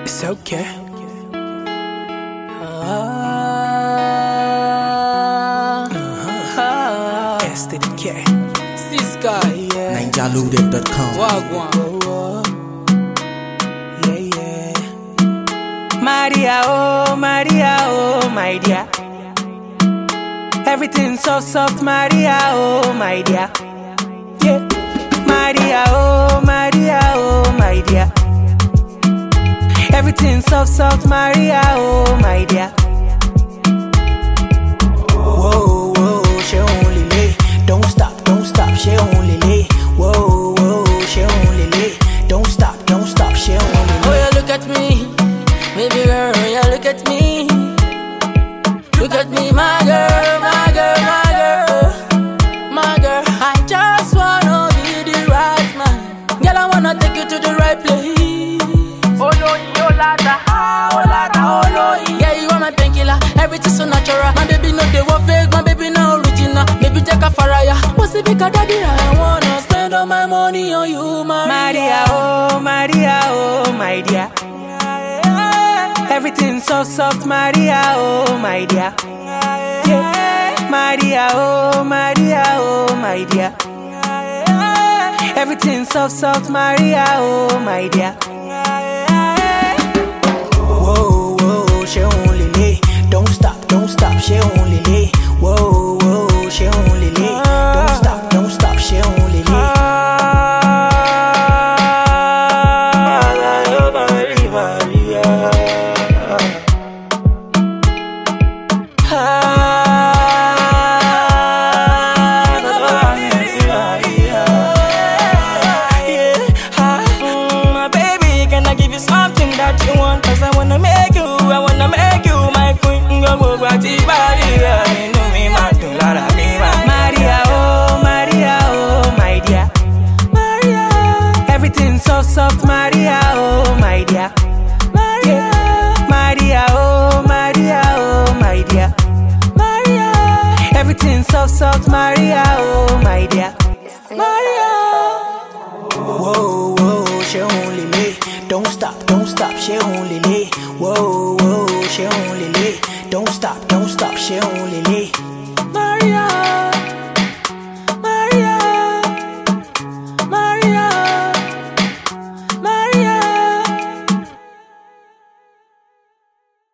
It's okay. S to the K. Cisco, yeah. NinjaLoaded.com. Wagwan. Yeah, yeah. Maria, oh, my dear. Everything so soft, Maria, oh, my dear. Yeah. Maria, oh, my dear. Everything soft, soft, Maria, oh, my dear. Whoa, whoa, she only lay. Don't stop, she only lay. Whoa, whoa, she only lay. Don't stop, she only Oh, lay. yeah, look at me. Baby girl, yeah, look at me. Look at me, my girl, my girl, my girl. My girl, I just wanna be the right man. Girl, I wanna take you to the right place. Oh no, oh lada, oh lada, oh no. Yeah, you are my painkiller, everything so natural. My baby no they were fake, my baby no original. Baby take a faraya, what's the big daddy? I wanna spend all my money on you, Maria, oh, my dear. Everything so soft, Maria, oh, my dear. Yeah. Maria, oh, my dear. Everything soft, soft, Maria, oh, my dear. Whoa, whoa, she only lay. Don't stop, she only lay. Whoa, whoa, she only lay. Don't stop, she only lay. My baby, can I give you something that you want? Cause I wanna make you my queen. Go bati bari, you know me, man, do la me, man. Maria, oh, my dear. Maria, Everything so soft, Maria, oh, my dear. Maria, Maria, oh, my dear. Maria, Everything soft, soft, Maria, oh, my dear. Maria. Whoa, whoa, she only lay. Don't stop, she only lay. Whoa, whoa, she only lay. Don't stop, she only lay.